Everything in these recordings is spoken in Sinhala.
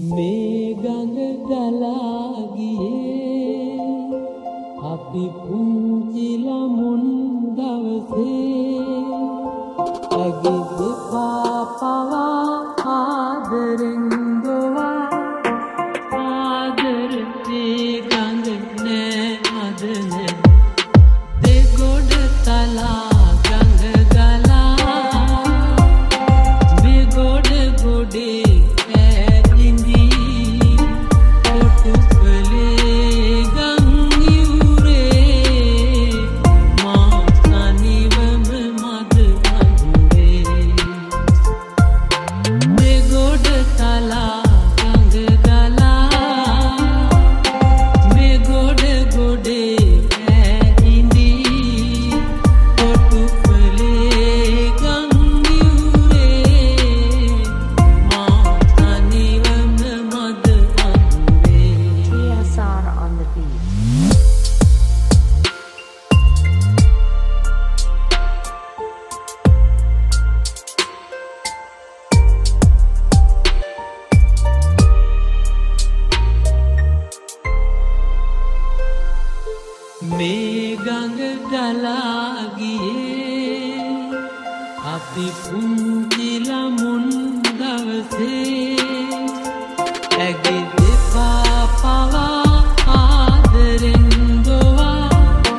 මේ ගඟ ගලා ගියේ අපි පුංචි ළමුන් දවසේ ඇගේ දෙපා පවා ආදරෙන් දොවා ආදරේ ගඟ නෑ අද නෑ දෙගොඩ තලා ගඟ ගලා මෙගොඩ ගොඩේ මේ ගඟ ගලා ගියේ අපි පුංචි ළමුන් දවසේ ඇගේ දෙපා පවා ආදරෙන් දොවා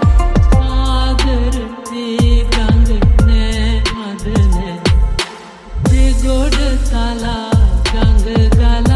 ආදරේ ගඟ නෑ අද නෑ දෙගොඩ තලා ගඟ ගලා